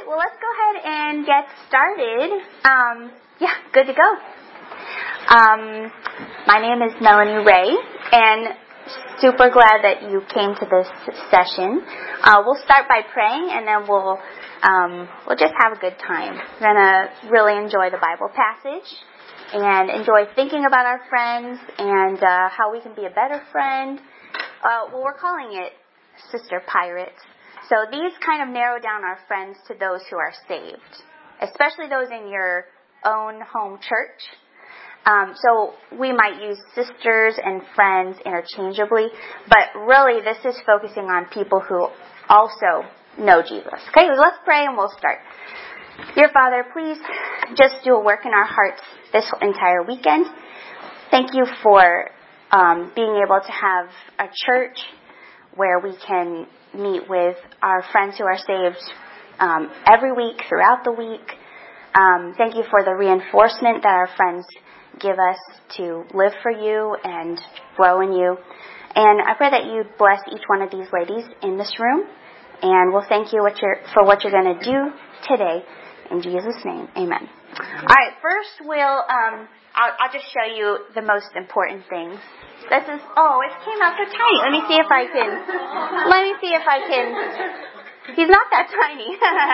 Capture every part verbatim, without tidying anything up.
right, well, let's go ahead and get started. Um, yeah, good to go. Um, my name is Melanie Ray, and super glad that you came to this session. Uh, we'll start by praying, and then we'll um, we'll just have a good time. We're gonna really enjoy the Bible passage and enjoy thinking about our friends and uh, how we can be a better friend. Uh, well, we're calling it Sister Pirates. So these kind of narrow down our friends to those who are saved, especially those in your own home church. Um, so we might use sisters and friends interchangeably, but really this is focusing on people who also know Jesus. Okay, so let's pray and we'll start. Dear Father, please just do a work in our hearts this entire weekend. Thank you for um, being able to have a church where we can meet with our friends who are saved um, every week, throughout the week. Um, thank you for the reinforcement that our friends give us to live for you and grow in you. And I pray that you bless each one of these ladies in this room. And we'll thank you what you're, for what you're going to do today. In Jesus' name, amen. All right, first we'll, um, I'll, I'll just show you the most important things. This is, oh, it came out so tiny. Let me see if I can, let me see if I can, he's not that tiny.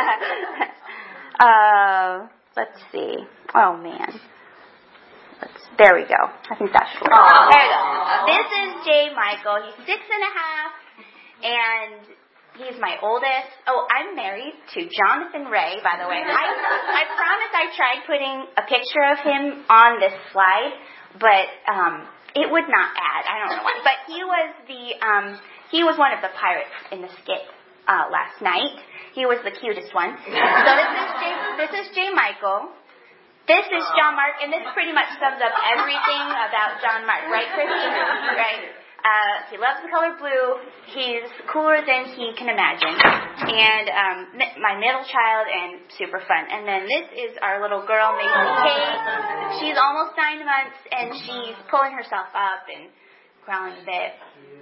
uh, let's see. Oh, man. Let's, there we go. I think that should work. There we go. This is Jay Michael. He's six and a half, and he's my oldest. Oh, I'm married to Jonathan Ray, by the way. I, I promise I tried putting a picture of him on this slide, but, um, it would not add. I don't know why. But he was the um, he was one of the pirates in the skit uh, last night. He was the cutest one. So this is Jay, this is Jay Michael. This is John Mark, and this pretty much sums up everything about John Mark, right, Christy? Right. Uh, he loves the color blue. He's cooler than he can imagine. And um, my middle child, and super fun. And then this is our little girl, Macy Kate. She's almost nine months, and she's pulling herself up and growling a bit.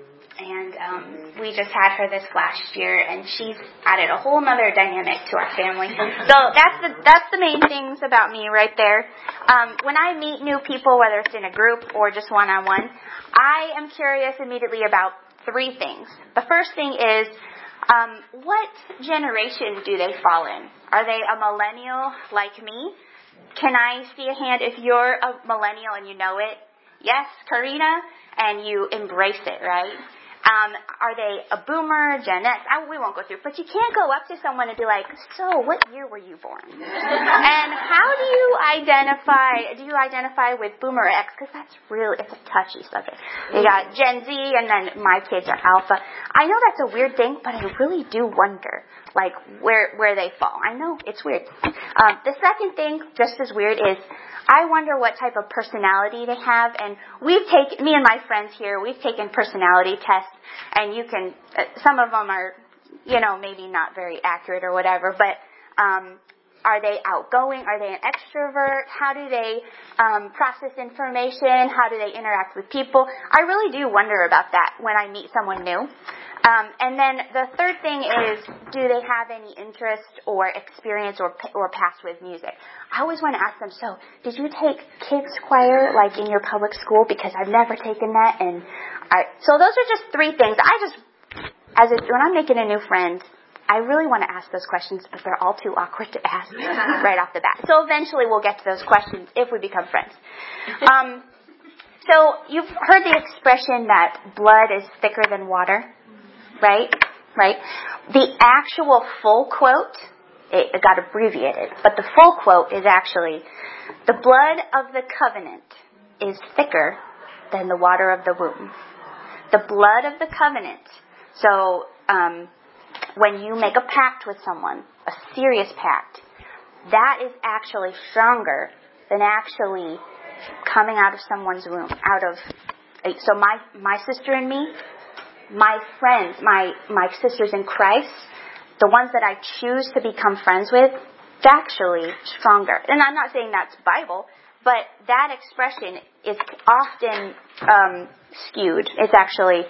And um, we just had her this last year, and she's added a whole other dynamic to our family. So that's the that's the main things about me right there. Um, when I meet new people, whether it's in a group or just one-on-one, I am curious immediately about three things. The first thing is, um, what generation do they fall in? Are they a millennial like me? Can I see a hand if you're a millennial and you know it? Yes, Karina, and you embrace it, right? Um, are they a boomer, Gen X? I, we won't go through, but you can't go up to someone and be like, so what year were you born? And how do you identify, do you identify with boomer or X? Because that's really, it's a touchy subject. You got Gen Z, and then my kids are alpha. I know that's a weird thing, but I really do wonder, like, where, where they fall. I know, it's weird. Um, the second thing, just as weird, is I wonder what type of personality they have, and we've taken, me and my friends here, we've taken personality tests, and you can, uh, some of them are, you know, maybe not very accurate or whatever, but um, are they outgoing? Are they an extrovert? How do they um, process information? How do they interact with people? I really do wonder about that when I meet someone new. Um, and then the third thing is, do they have any interest or experience or or past with music? I always want to ask them, so did you take kids choir like in your public school? Because I've never taken that. And I, so those are just three things. I just, as a, when I'm making a new friend, I really want to ask those questions, but they're all too awkward to ask right off the bat. So eventually we'll get to those questions if we become friends. Um, so you've heard the expression that blood is thicker than water. Right? Right? The actual full quote, it, it got abbreviated, but the full quote is actually, the blood of the covenant is thicker than the water of the womb. The blood of the covenant. So, um, when you make a pact with someone, a serious pact, that is actually stronger than actually coming out of someone's womb, out of, so my, my sister and me, my friends, my, my sisters in Christ, the ones that I choose to become friends with, it's actually stronger. And I'm not saying that's Bible, but that expression is often um, skewed. It's actually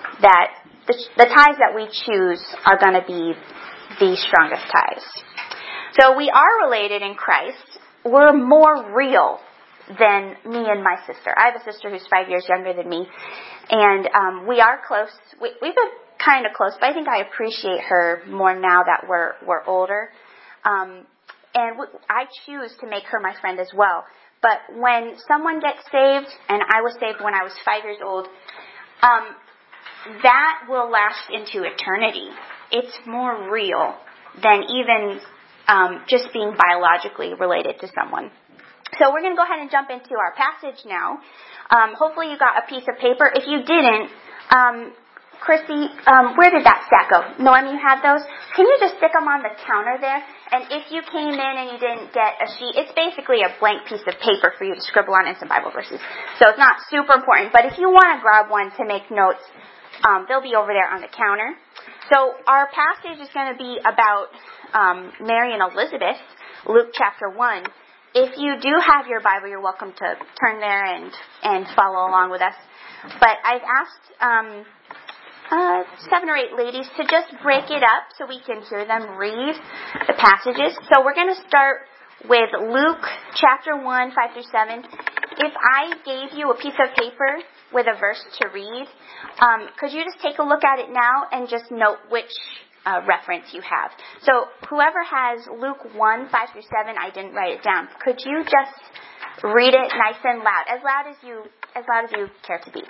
that the, the ties that we choose are going to be the strongest ties. So we are related in Christ. We're more real than me and my sister. I have a sister who's five years younger than me, and um, we are close. We, we've been kind of close, but I think I appreciate her more now that we're we're older. Um, and w- I choose to make her my friend as well. But when someone gets saved, and I was saved when I was five years old, um, that will last into eternity. It's more real than even um, just being biologically related to someone. So we're going to go ahead and jump into our passage now. Um, hopefully you got a piece of paper. If you didn't, um, Chrissy, um, where did that stack go? Norm, you had those? Can you just stick them on the counter there? And if you came in and you didn't get a sheet, it's basically a blank piece of paper for you to scribble on and some Bible verses. So it's not super important. But if you want to grab one to make notes, um, they'll be over there on the counter. So our passage is going to be about um, Mary and Elizabeth, Luke chapter one. If you do have your Bible, you're welcome to turn there and, and follow along with us. But I've asked um, uh, seven or eight ladies to just break it up so we can hear them read the passages. So we're going to start with Luke chapter one, five through seven. If I gave you a piece of paper with a verse to read, um, could you just take a look at it now and just note which Uh, reference you have. So whoever has Luke one, five through seven, I didn't write it down. Could you just read it nice and loud, as loud as you as loud as you care to be?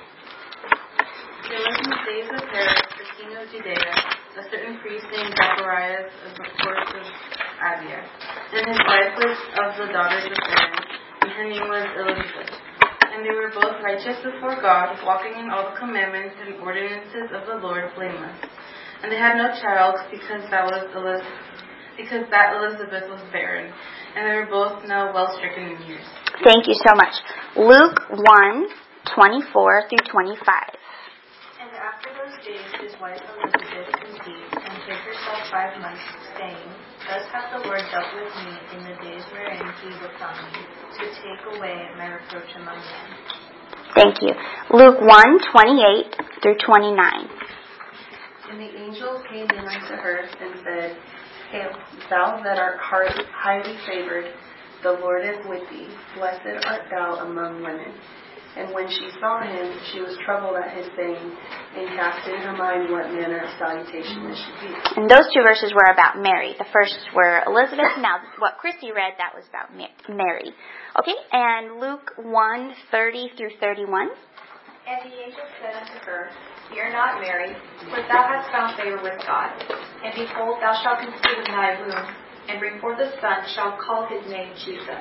There was in the days of Herod, the king of Judea, a certain priest named Zacharias of the course of Abia, and his wife was of the daughters of Aaron, and her name was Elizabeth. And they were both righteous before God, walking in all the commandments and ordinances of the Lord blameless. And they had no child because that was Elizabeth, because that Elizabeth was barren, and they were both now well stricken in years. Thank you so much. Luke one, twenty-four through twenty-five. And after those days his wife Elizabeth conceived, and hid herself five months, saying, Thus hath the Lord dealt with me in the days wherein he looked on me, to take away my reproach among men. Thank you. Luke one, twenty-eight through twenty-nine. And the angel came in unto her and said, Hail, thou that art highly favored, the Lord is with thee. Blessed art thou among women. And when she saw him, she was troubled at his saying, and cast in her mind what manner of salutation this should be. And those two verses were about Mary. The first were Elizabeth. Now, what Chrissy read, that was about Mary. Okay, and Luke one, thirty through thirty-one. And the angel said unto her, Fear not, Mary, for thou hast found favor with God. And behold, thou shalt conceive in thy womb, and bring forth a son, shalt call his name Jesus.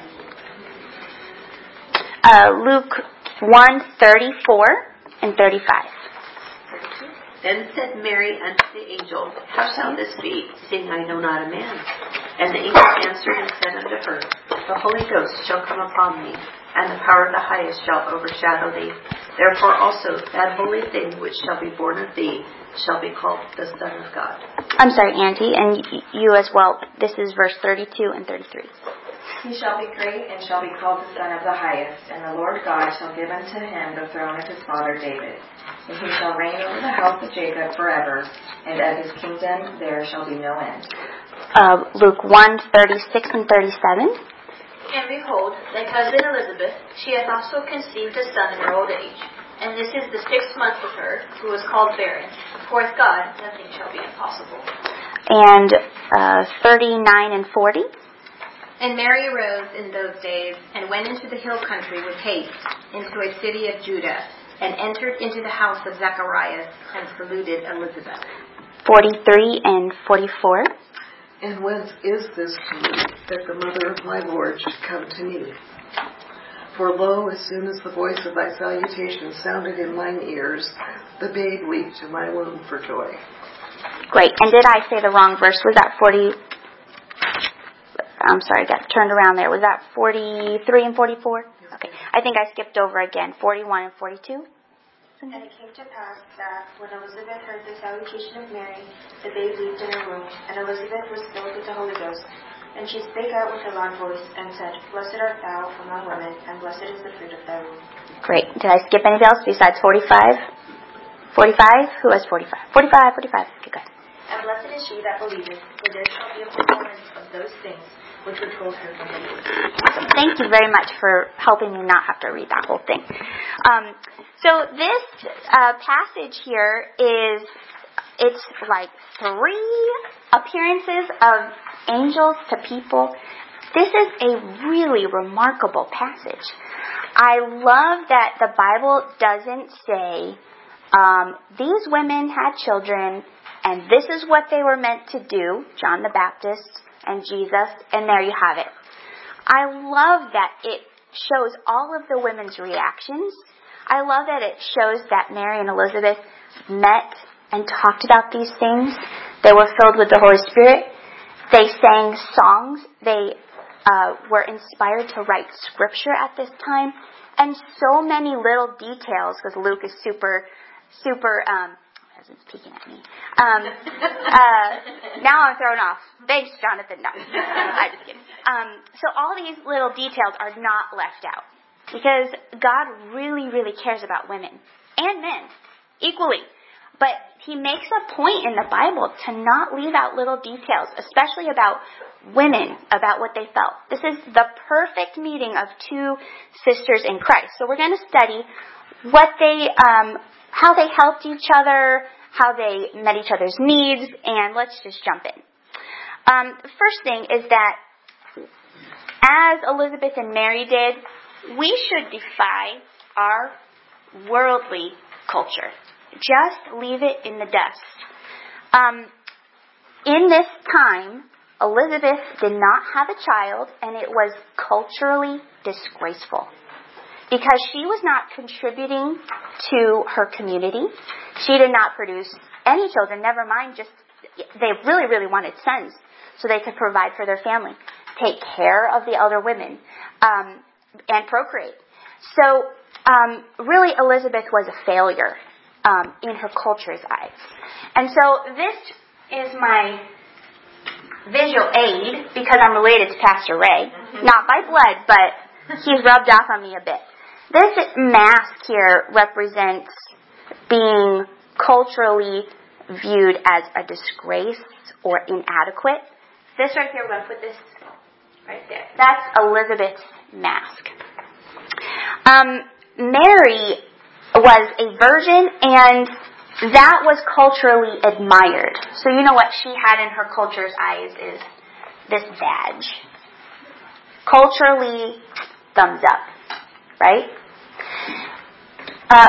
Uh, Luke one, thirty-four and thirty-five. Then said Mary unto the angel, How shall this be, seeing I know not a man? And the angel answered and said unto her, The Holy Ghost shall come upon thee, and the power of the highest shall overshadow thee. Therefore also that holy thing which shall be born of thee shall be called the Son of God. I'm sorry, Auntie, and you as well. This is verse thirty-two and thirty-three. He shall be great and shall be called the Son of the Highest, and the Lord God shall give unto him the throne of his father David. And he shall reign over the house of Jacob forever, and of his kingdom there shall be no end. Uh, Luke one, thirty-six and thirty-seven. And behold, thy cousin Elizabeth, she hath also conceived a son in her old age. And this is the sixth month with her, who was called barren. For with God nothing shall be impossible. And uh, thirty-nine and forty. And Mary arose in those days, and went into the hill country with haste, into a city of Judah, and entered into the house of Zacharias, and saluted Elizabeth. forty-three and forty-four. And whence is this to me, that the mother of my Lord should come to me? For lo, as soon as the voice of thy salutation sounded in mine ears, the babe leaped in my womb for joy. Great. And did I say the wrong verse? Was that forty? I'm sorry, I got turned around there. Was that forty-three and forty-four? Okay. I think I skipped over again. forty-one and forty-two. And it came to pass that, when Elizabeth heard the salutation of Mary, the babe leaped in her womb, and Elizabeth was filled with the Holy Ghost. And she spake out with a loud voice, and said, Blessed art thou among women, and blessed is the fruit of thy womb. Great. Did I skip anything else besides forty-five? forty-five? Who has forty-five? forty-five, forty-five. Okay, good. And blessed is she that believeth, for there shall be a performance of those things which were told her from the Lord. Awesome. Thank you very much for helping me not have to read that whole thing. Um, so this uh, passage here is, it's like three appearances of angels to people. This is a really remarkable passage. I love that the Bible doesn't say, um, these women had children, and this is what they were meant to do, John the Baptist and Jesus, and there you have it. I love that it shows all of the women's reactions. I love that it shows that Mary and Elizabeth met and talked about these things. They were filled with the Holy Spirit. They sang songs. They uh, were inspired to write scripture at this time. And so many little details, because Luke is super, super, um, husband's peeking at me. Um, uh, now I'm thrown off. Thanks, Jonathan. No, I'm just kidding. Um, so all these little details are not left out because God really, really cares about women and men equally. But He makes a point in the Bible to not leave out little details, especially about women, about what they felt. This is the perfect meeting of two sisters in Christ. So we're going to study what they, um, how they helped each other, how they met each other's needs, and let's just jump in. Um, the first thing is that as Elizabeth and Mary did, we should defy our worldly culture. Just leave it in the dust. Um, in this time, Elizabeth did not have a child, and it was culturally disgraceful because she was not contributing to her community. She did not produce any children, never mind just, they really, really wanted sons so they could provide for their family, take care of the elder women, um, and procreate. So, um, really, Elizabeth was a failure um, in her culture's eyes. And so this is my visual aid because I'm related to Pastor Ray. Not by blood, but he's rubbed off on me a bit. This mask here represents being culturally viewed as a disgrace or inadequate. This right here, we're going to put this right there. That's Elizabeth's mask. Um, Mary was a virgin, and that was culturally admired. So you know what she had in her culture's eyes is this badge. Culturally, thumbs up, right? Uh,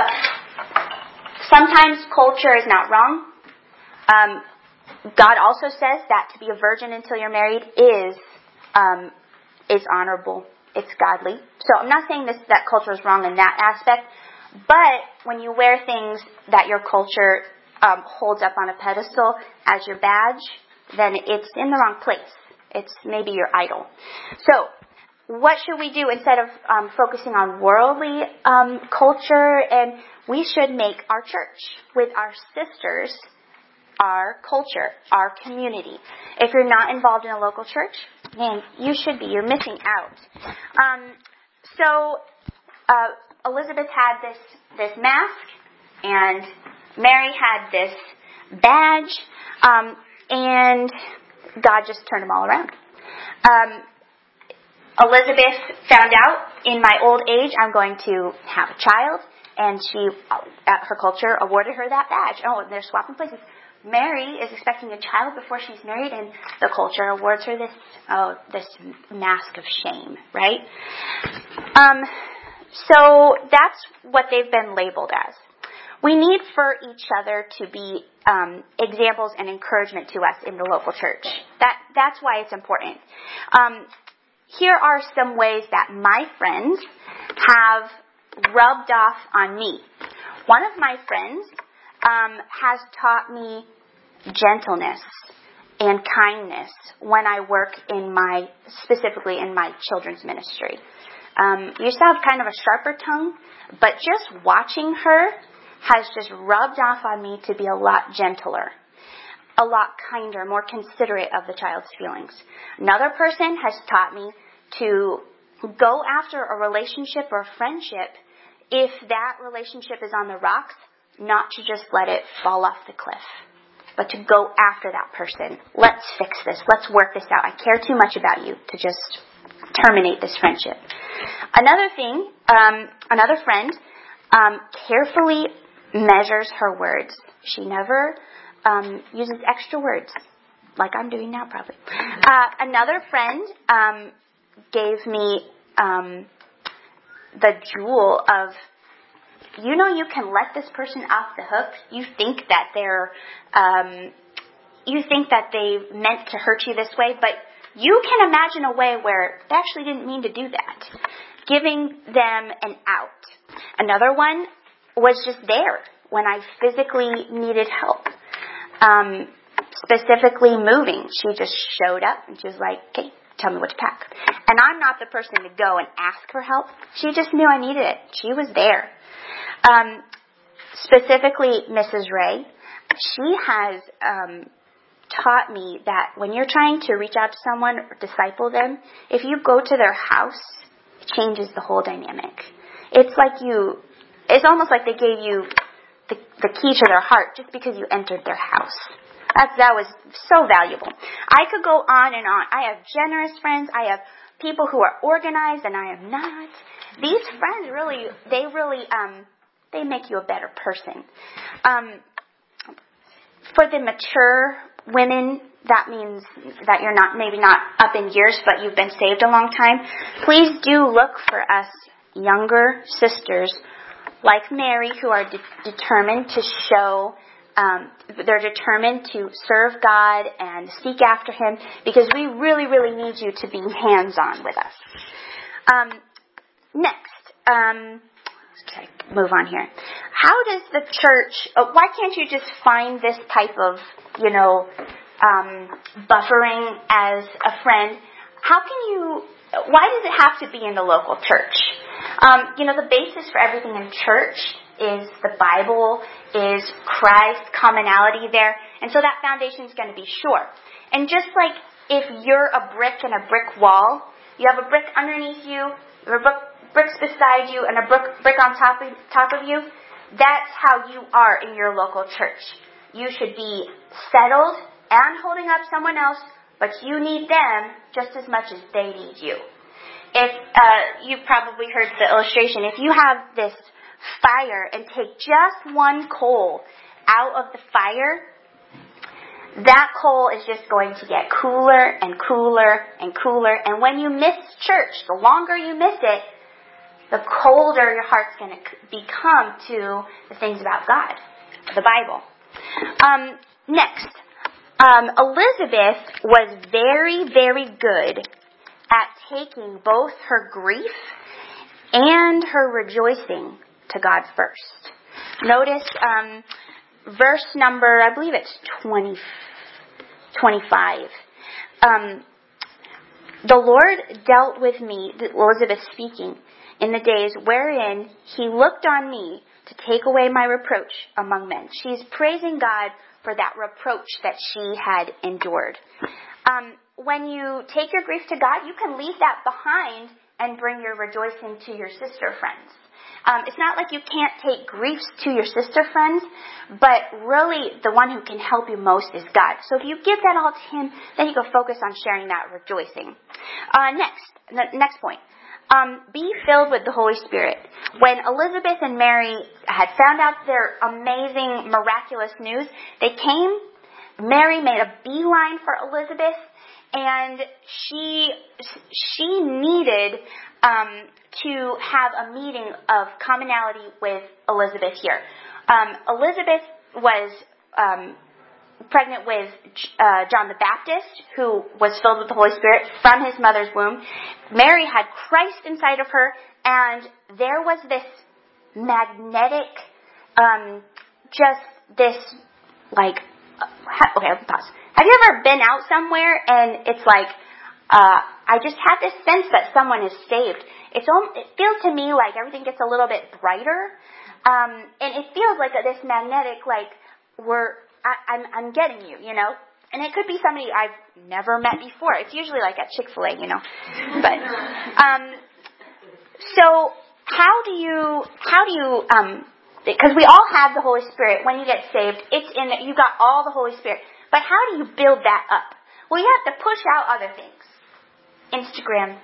sometimes culture is not wrong. Um, God also says that to be a virgin until you're married is um, is honorable. It's godly. So I'm not saying this that culture is wrong in that aspect, but when you wear things that your culture um, holds up on a pedestal as your badge, then it's in the wrong place. It's maybe your idol. So what should we do instead of um, focusing on worldly um, culture? And we should make our church with our sisters our culture, our community. If you're not involved in a local church, man, you should be. You're missing out. Um, so uh, Elizabeth had this this mask, and Mary had this badge, um, and God just turned them all around. Um, Elizabeth found out, in my old age, I'm going to have a child, and she, at her culture, awarded her that badge. Oh, and they're swapping places. Mary is expecting a child before she's married, and the culture awards her this oh this mask of shame, right? Um, so that's what they've been labeled as. We need for each other to be um, examples and encouragement to us in the local church. That that's why it's important. Um, here are some ways that my friends have rubbed off on me. One of my friends Um, has taught me gentleness and kindness when I work in my, specifically in my children's ministry. Um, you used to have kind of a sharper tongue, but just watching her has just rubbed off on me to be a lot gentler, a lot kinder, more considerate of the child's feelings. Another person has taught me to go after a relationship or a friendship if that relationship is on the rocks, not to just let it fall off the cliff. but to go after that person. Let's fix this. Let's work this out. I care too much about you to just terminate this friendship. Another thing, um, another friend um, carefully measures her words. She never um, uses extra words, like I'm doing now probably. Uh, another friend um, gave me um, the jewel of, you know, you can let this person off the hook. You think that they're, um, you think that they meant to hurt you this way, but you can imagine a way where they actually didn't mean to do that. Giving them an out. Another one was just there when I physically needed help. Um, specifically moving. She just showed up and she was like, okay, tell me what to pack. And I'm not the person to go and ask for help. She just knew I needed it. She was there. Um, specifically, Missus Ray, she has um, taught me that when you're trying to reach out to someone or disciple them, if you go to their house, it changes the whole dynamic. It's like you, it's almost like they gave you the, the key to their heart just because you entered their house. That, that was so valuable. I could go on and on. I have generous friends. I have people who are organized and I am not. These friends really, they really, um, they make you a better person. Um, for the mature women, that means that you're not, maybe not up in years, but you've been saved a long time. Please do look for us younger sisters like Mary who are de- determined to show Um, they're determined to serve God and seek after Him because we really, really need you to be hands-on with us. Um, next, um, okay, move on here. How does the church? Uh, why can't you just find this type of, you know, um, buffering as a friend? How can you? Why does it have to be in the local church? Um, you know, the basis for everything in church is the Bible, is Christ, commonality there. And so that foundation is going to be sure. And just like if you're a brick in a brick wall, you have a brick underneath you, there are bricks beside you, and a brick, brick on top of, top of you, that's how you are in your local church. You should be settled and holding up someone else, but you need them just as much as they need you. If uh, you've probably heard the illustration, if you have this fire and take just one coal out of the fire, that coal is just going to get cooler and cooler and cooler. And when you miss church, the longer you miss it, the colder your heart's going to become to the things about God, the Bible. Um, next, um, Elizabeth was very, very good at taking both her grief and her rejoicing to God first. Notice um, verse number, I believe it's twenty, twenty-five. Um, the Lord dealt with me, Elizabeth speaking, in the days wherein He looked on me to take away my reproach among men. She's praising God for that reproach that she had endured. Um, when you take your grief to God, you can leave that behind and bring your rejoicing to your sister friends. Um, it's not like you can't take griefs to your sister friends, but really the one who can help you most is God. So if you give that all to Him, then you go focus on sharing that rejoicing. Uh, next, the next point. Um, be filled with the Holy Spirit. When Elizabeth and Mary had found out their amazing, miraculous news, they came. Mary made a beeline for Elizabeth, and she she needed um, to have a meeting of commonality with Elizabeth here. Um, Elizabeth was um, pregnant with uh, John the Baptist, who was filled with the Holy Spirit from his mother's womb. Mary had Christ inside of her, and there was this magnetic, um, just this, like, uh, okay, I'll pause. Have you ever been out somewhere and it's like, uh, I just had this sense that someone is saved. It's it feels to me like everything gets a little bit brighter, um, and it feels like this magnetic, like we're, I, I'm, I'm getting you, you know. And it could be somebody I've never met before. It's usually like at Chick-fil-A, you know. But um, so how do you how do you um, because we all have the Holy Spirit. When you get saved, it's in it. You got all the Holy Spirit. But how do you build that up? Well, you have to push out other things. Instagram,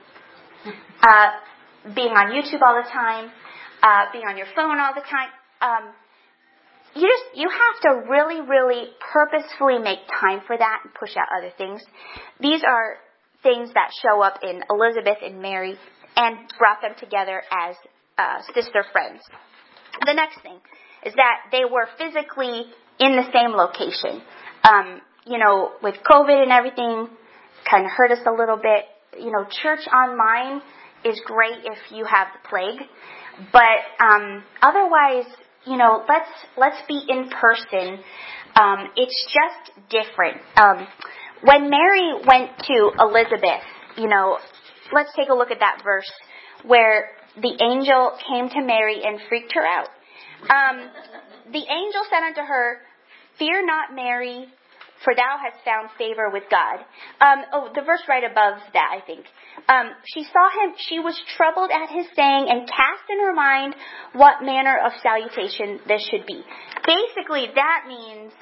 uh, being on YouTube all the time, uh, being on your phone all the time. Um, you just you have to really, really purposefully make time for that and push out other things. These are things that show up in Elizabeth and Mary and brought them together as uh, sister friends. The next thing is that they were physically in the same location. Um, you know, with COVID and everything, kind of hurt us a little bit. You know, church online is great if you have the plague, but um, otherwise, you know, let's let's be in person. Um, it's just different. Um, when Mary went to Elizabeth, you know, let's take a look at that verse where the angel came to Mary and freaked her out. Um, the angel said unto her, "Fear not, Mary, for thou hast found favor with God." Um, oh, the verse right above that, I think. Um, she saw him, she was troubled at his saying, and cast in her mind what manner of salutation this should be. Basically, that means,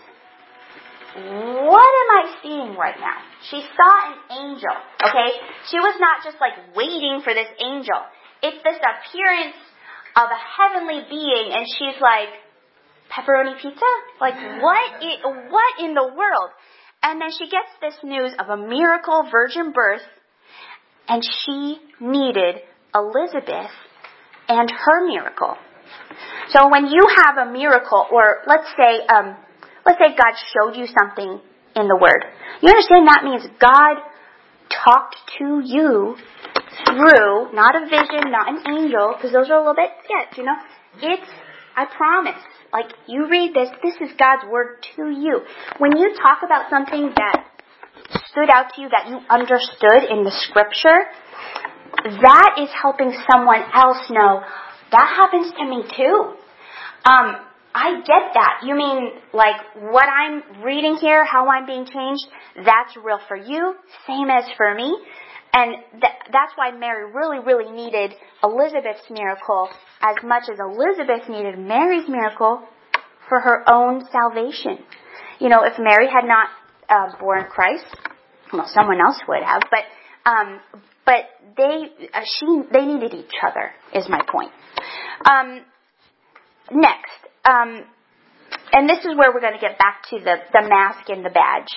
what am I seeing right now? She saw an angel, okay? She was not just like waiting for this angel. It's this appearance of a heavenly being, and she's like, pepperoni pizza? Like, what in, what in the world? And then she gets this news of a miracle virgin birth, and she needed Elizabeth and her miracle. So when you have a miracle, or let's say, um, let's say God showed you something in the Word, you understand that means God talked to you through, not a vision, not an angel, because those are a little bit sketch, you know. It's, I promise, like you read this, this is God's Word to you. When you talk about something that stood out to you, that you understood in the Scripture, that is helping someone else know, that happens to me too. Um, I get that. You mean like what I'm reading here, how I'm being changed, that's real for you, same as for me. And th- that's why Mary really, really needed Elizabeth's miracle as much as Elizabeth needed Mary's miracle for her own salvation. You know, if Mary had not uh, born Christ, well, someone else would have, but um, but they uh, she they needed each other, is my point. Um, next, um, and this is where we're going to get back to the, the mask and the badge.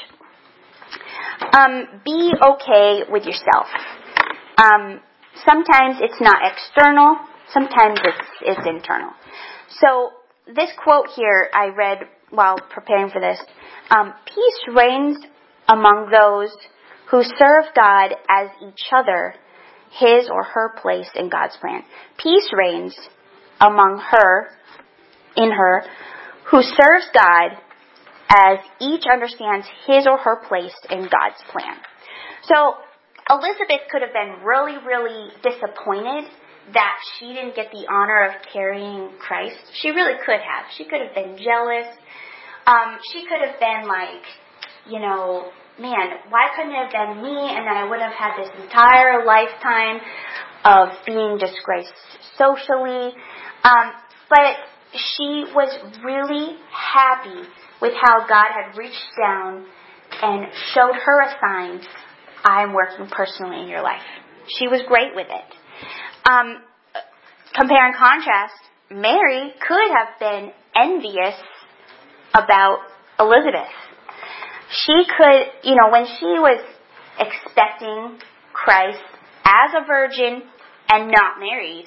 Um, be okay with yourself. Um, sometimes it's not external. Sometimes it's it's internal. So this quote here I read while preparing for this. Um, Peace reigns among those who serve God as each other, his or her place in God's plan. Peace reigns among her, in her, who serves God as each understands his or her place in God's plan. So Elizabeth could have been really, really disappointed that she didn't get the honor of carrying Christ. She really could have. She could have been jealous. Um, she could have been like, you know, man, why couldn't it have been me? And then I would have had this entire lifetime of being disgraced socially. Um, but she was really happy with how God had reached down and showed her a sign, I'm working personally in your life. She was great with it. Um, compare and contrast, Mary could have been envious about Elizabeth. She could, you know, when she was expecting Christ as a virgin and not married,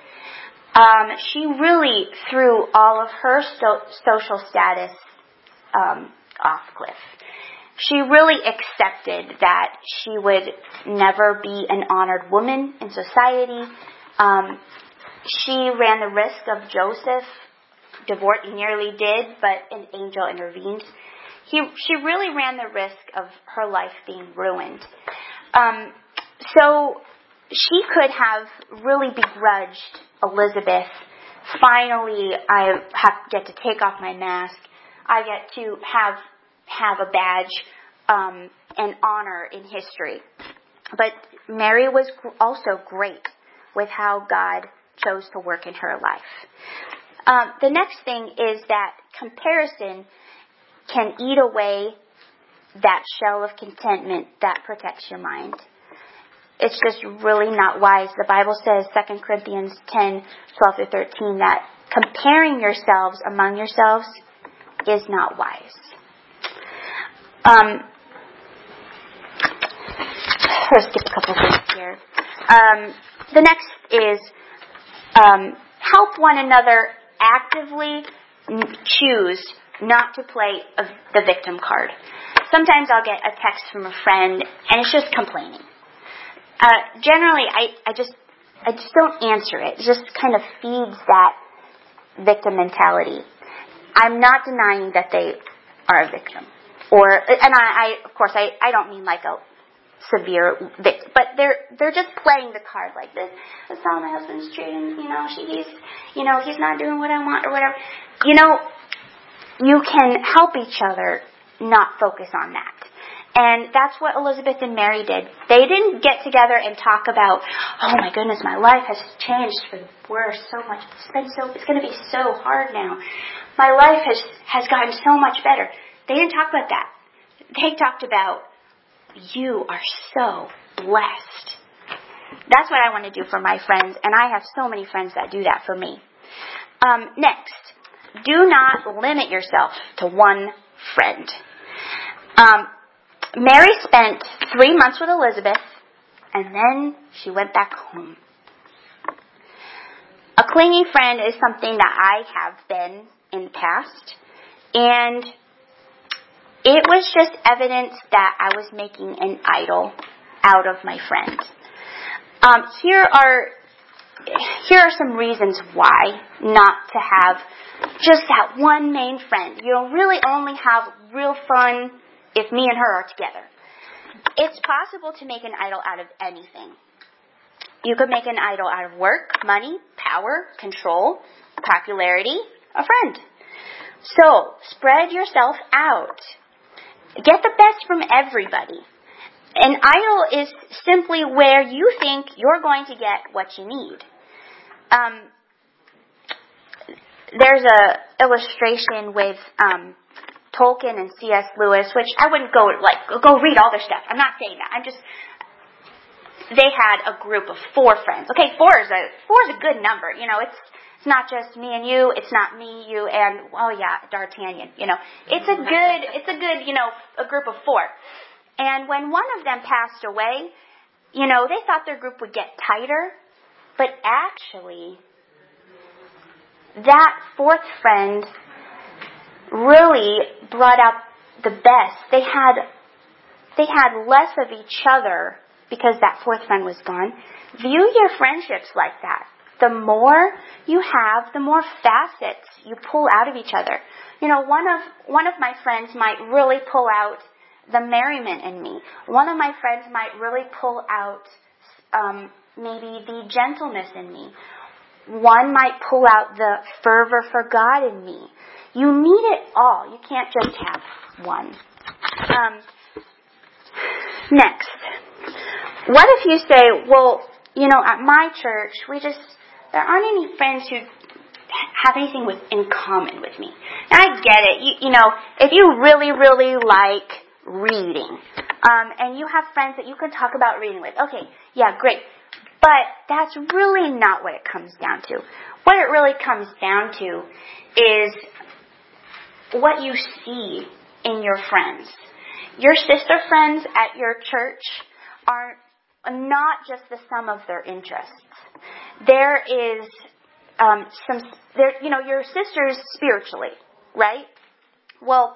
um, she really threw all of her sto- social status um, off cliff. She really accepted that she would never be an honored woman in society. Um, she ran the risk of Joseph. Divorce, he nearly did, but an angel intervened. He, she really ran the risk of her life being ruined. Um, so she could have really begrudged Elizabeth. Finally, I have, get to take off my mask. I get to have have a badge um, and honor in history. But Mary was also great with how God chose to work in her life. Um, the next thing is that comparison can eat away that shell of contentment that protects your mind. It's just really not wise. The Bible says, Second Corinthians ten, twelve through thirteen, that comparing yourselves among yourselves is not wise. Um, let's skip a couple things here. Um, the next is um, help one another actively n- choose not to play a, the victim card. Sometimes I'll get a text from a friend and it's just complaining. Uh, generally, I, I just I just don't answer it. It just kind of feeds that victim mentality. I'm not denying that they are a victim, or and I, I of course I, I don't mean like a severe victim, but they're they're just playing the card like this. That's how my husband's treating. You know, she, he's you know he's not doing what I want or whatever. You know, you can help each other not focus on that. And that's what Elizabeth and Mary did. They didn't get together and talk about, oh my goodness, my life has changed for the worse so much. It's been so, it's going to be so hard now. My life has, has gotten so much better. They didn't talk about that. They talked about, you are so blessed. That's what I want to do for my friends, and I have so many friends that do that for me. Um, next, do not limit yourself to one friend. Um, Mary spent three months with Elizabeth, and then she went back home. A clingy friend is something that I have been in the past, and it was just evidence that I was making an idol out of my friend. Um, here are here are some reasons why not to have just that one main friend. You'll really only have real fun if me and her are together. It's possible to make an idol out of anything. You could make an idol out of work, money, power, control, popularity, a friend. So, spread yourself out. Get the best from everybody. An idol is simply where you think you're going to get what you need. Um, there's a illustration with um, Tolkien and C S Lewis, which I wouldn't go like go read all their stuff. I'm not saying that. I'm just they had a group of four friends. Okay, four is a four is a good number. You know, it's it's not just me and you. It's not me, you, and oh yeah, D'Artagnan. You know, it's a good it's a good you know a group of four. And when one of them passed away, you know, they thought their group would get tighter, but actually, that fourth friend really brought out the best. They had they had less of each other because that fourth friend was gone. View your friendships like that. The more you have, the more facets you pull out of each other. You know, one of one of my friends might really pull out the merriment in me. One of my friends might really pull out um, maybe the gentleness in me. One might pull out the fervor for God in me. You need it all. You can't just have one. Um, next, what if you say, well, you know, at my church, we just, there aren't any friends who have anything with, in common with me. Now, I get it. You, you know, if you really, really like reading, um, and you have friends that you can talk about reading with, okay, yeah, great. But that's really not what it comes down to. What it really comes down to is what you see in your friends. Your sister friends at your church are not just the sum of their interests. There is um, some, there, you know, your sisters spiritually, right? Well,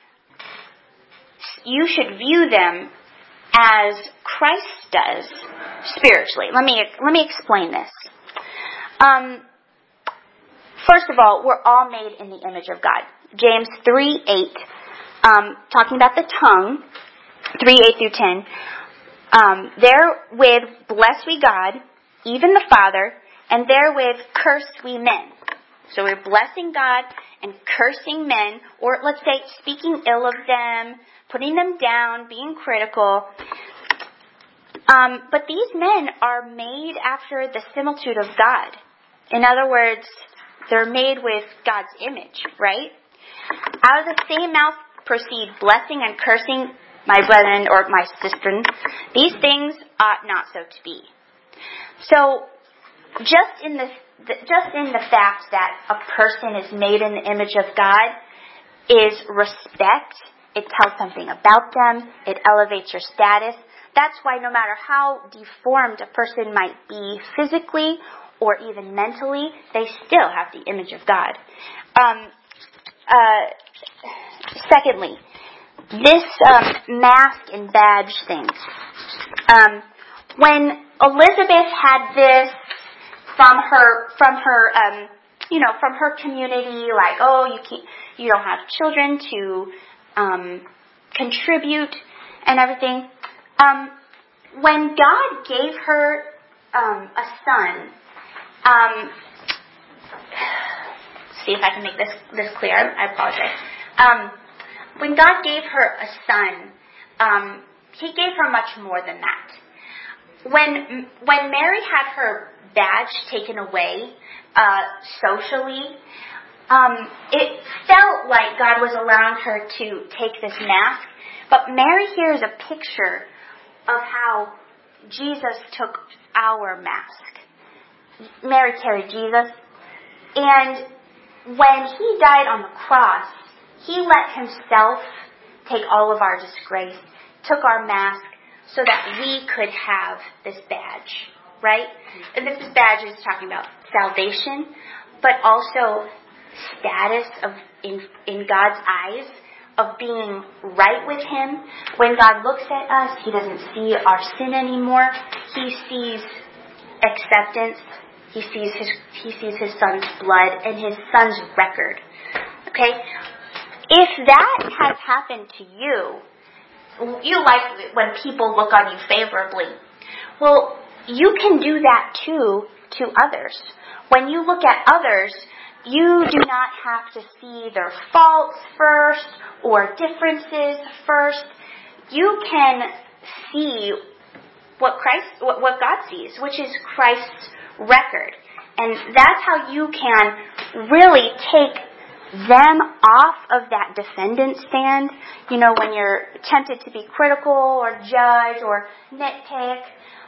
you should view them as Christ does spiritually. Let me let me explain this. Um, first of all, we're all made in the image of God. James three eight, um, talking about the tongue, three eight through ten. Um, therewith bless we God, even the Father, and therewith curse we men. So we're blessing God and cursing men, or let's say speaking ill of them, putting them down, being critical. Um, but these men are made after the similitude of God. In other words, They're made with God's image, right? Out of the same mouth proceed blessing and cursing, my brethren or my sisters. These things ought not so to be. So, just in the just in the fact that a person is made in the image of God is respect. It tells something about them. It elevates your status. That's why no matter how deformed a person might be physically or even mentally, they still have the image of God. Um, uh, secondly, this um, mask and badge thing. Um, when Elizabeth had this from her, from her, um, you know, from her community, like, oh, you can't, you don't have children to um, contribute and everything. Um, when God gave her um, a son, um, see if I can make this this clear. I apologize. Um, when God gave her a son, um, He gave her much more than that. When when Mary had her badge taken away uh, socially, um, it felt like God was allowing her to take this mask. But Mary here is a picture of how Jesus took our mask. Mary carried Jesus. And when He died on the cross, He let Himself take all of our disgrace, took our mask, so that we could have this badge, right? And this badge is talking about salvation, but also status of in, in God's eyes, of being right with Him. When God looks at us, He doesn't see our sin anymore. He sees acceptance. He sees His He sees His Son's blood and His Son's record. Okay? If that has happened to you, you like it when people look on you favorably. Well, you can do that too to others. When you look at others, you do not have to see their faults first or differences first. You can see what Christ, what, what God sees, which is Christ's record. And that's how you can really take them off of that defendant stand. You know, when you're tempted to be critical or judge or nitpick,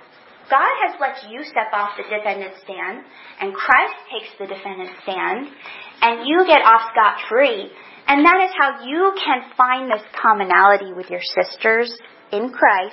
God has let you step off the defendant stand, and Christ takes the defendant stand, and you get off scot-free. And that is how you can find this commonality with your sisters in Christ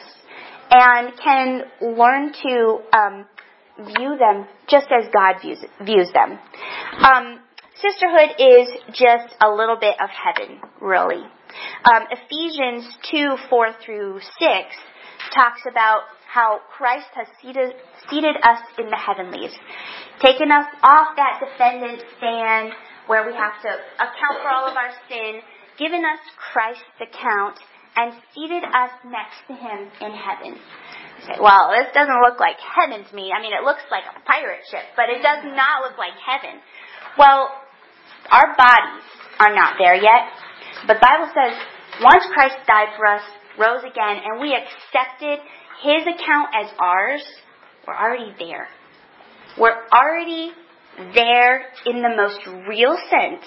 and can learn to um, view them just as God views, views them. Um, sisterhood is just a little bit of heaven, really. Um, Ephesians two, four through six talks about how Christ has seated, seated us in the heavenlies, taken us off that defendant stand where we have to account for all of our sin, given us Christ's account, and seated us next to Him in heaven. You say, well, this doesn't look like heaven to me. I mean, it looks like a pirate ship, but it does not look like heaven. Well, our bodies are not there yet, but the Bible says once Christ died for us, rose again, and we accepted His account as ours, we're already there. We're already there in the most real sense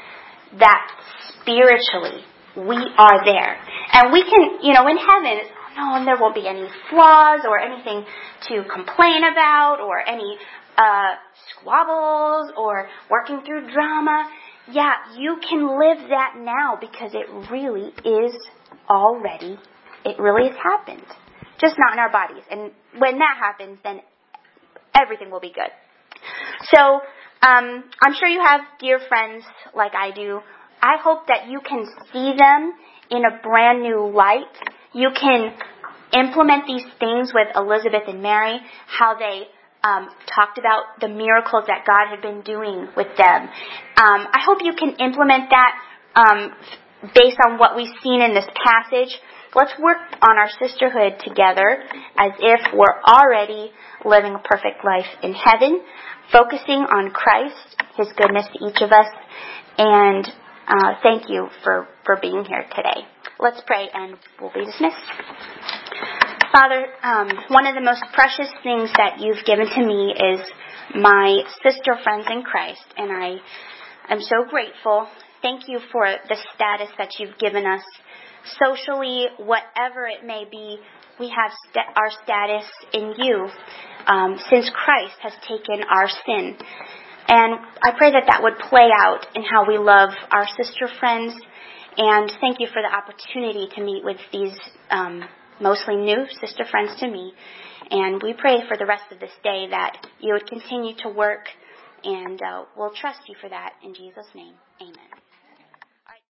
that spiritually we are there. And we can, you know, in heaven, no, and there won't be any flaws or anything to complain about or any uh, squabbles or working through drama. Yeah, you can live that now because it really is already, it really has happened. Just not in our bodies. And when that happens, then everything will be good. So, um, I'm sure you have dear friends like I do. I hope that you can see them in a brand new light. You can implement these things with Elizabeth and Mary, how they um, talked about the miracles that God had been doing with them. Um, I hope you can implement that um, based on what we've seen in this passage. Let's work on our sisterhood together as if we're already living a perfect life in heaven, focusing on Christ, His goodness to each of us, and uh, thank you for, for being here today. Let's pray and we'll be dismissed. Father, um, one of the most precious things that you've given to me is my sister friends in Christ, and I am so grateful. Thank you for the status that you've given us. Socially, whatever it may be, we have st- our status in you um, since Christ has taken our sin. And I pray that that would play out in how we love our sister friends. And thank you for the opportunity to meet with these um, mostly new sister friends to me. And we pray for the rest of this day that you would continue to work, and uh, we'll trust you for that. In Jesus' name, amen.